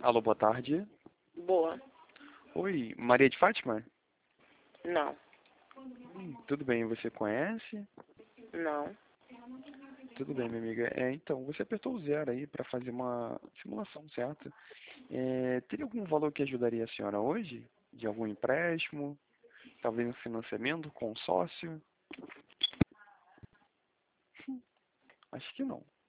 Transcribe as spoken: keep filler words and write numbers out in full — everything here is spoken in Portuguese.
Alô, boa tarde. Boa. Oi, Maria de Fátima? Não. Hum, tudo bem, você conhece? Não. Tudo bem, minha amiga. É, então, você apertou o zero aí para fazer uma simulação, certo? É, teria algum valor que ajudaria a senhora hoje? De algum empréstimo? Talvez um financiamento, consórcio? Acho que não.